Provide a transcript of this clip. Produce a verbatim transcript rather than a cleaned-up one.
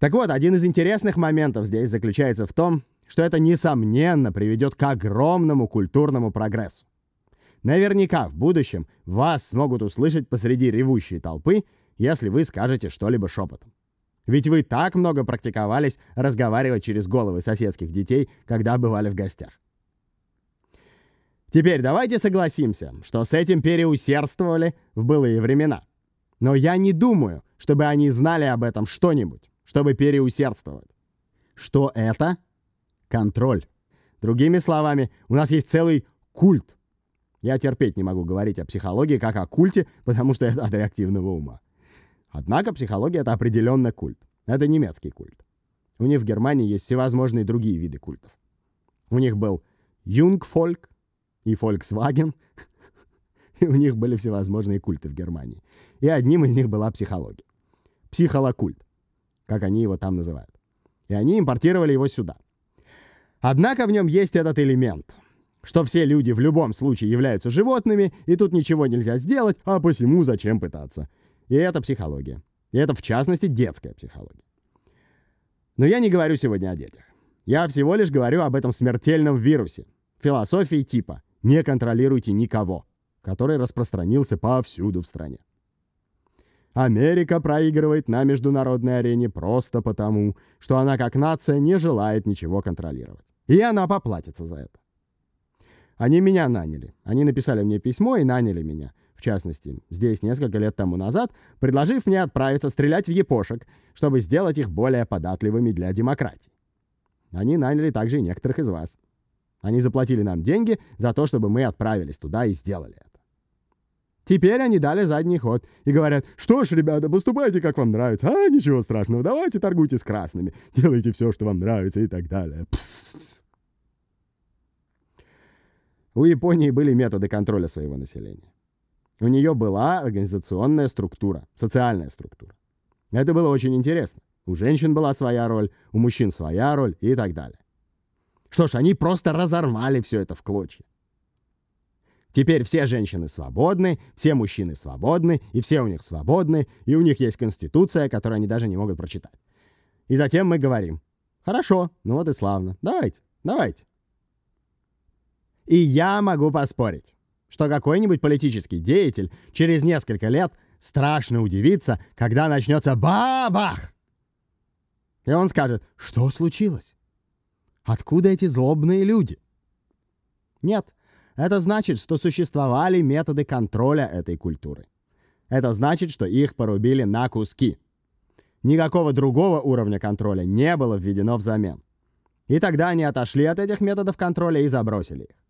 Так вот, один из интересных моментов здесь заключается в том, что это, несомненно, приведет к огромному культурному прогрессу. Наверняка в будущем вас смогут услышать посреди ревущей толпы, если вы скажете что-либо шепотом. Ведь вы так много практиковались разговаривать через головы соседских детей, когда бывали в гостях. Теперь давайте согласимся, что с этим переусердствовали в былые времена. Но я не думаю, чтобы они знали об этом что-нибудь, чтобы переусердствовать. Что это? Контроль. Другими словами, у нас есть целый культ. Я терпеть не могу говорить о психологии как о культе, потому что это от реактивного ума. Однако психология — это определенно культ. Это немецкий культ. У них в Германии есть всевозможные другие виды культов. У них был Юнгфольк и Volkswagen, и у них были всевозможные культы в Германии. И одним из них была психология. Психолокульт, как они его там называют. И они импортировали его сюда. Однако в нем есть этот элемент, что все люди в любом случае являются животными, и тут ничего нельзя сделать, а посему зачем пытаться. И это психология. И это, в частности, детская психология. Но я не говорю сегодня о детях. Я всего лишь говорю об этом смертельном вирусе, философии типа «не контролируйте никого», который распространился повсюду в стране. Америка проигрывает на международной арене просто потому, что она как нация не желает ничего контролировать. И она поплатится за это. Они меня наняли. Они написали мне письмо и наняли меня. В частности, здесь несколько лет тому назад, предложив мне отправиться стрелять в япошек, чтобы сделать их более податливыми для демократии. Они наняли также и некоторых из вас. Они заплатили нам деньги за то, чтобы мы отправились туда и сделали это. Теперь они дали задний ход и говорят: что ж, ребята, поступайте, как вам нравится. А, ничего страшного, давайте торгуйте с красными, делайте все, что вам нравится и так далее. У Японии были методы контроля своего населения. У нее была организационная структура, социальная структура. Это было очень интересно. У женщин была своя роль, у мужчин своя роль и так далее. Что ж, они просто разорвали все это в клочья. Теперь все женщины свободны, все мужчины свободны, и все у них свободны, и у них есть конституция, которую они даже не могут прочитать. И затем мы говорим: хорошо, ну вот и славно, давайте, давайте. И я могу поспорить, что какой-нибудь политический деятель через несколько лет страшно удивится, когда начнется бабах. И он скажет: что случилось? Откуда эти злобные люди? Нет. Это значит, что существовали методы контроля этой культуры. Это значит, что их порубили на куски. Никакого другого уровня контроля не было введено взамен. И тогда они отошли от этих методов контроля и забросили их.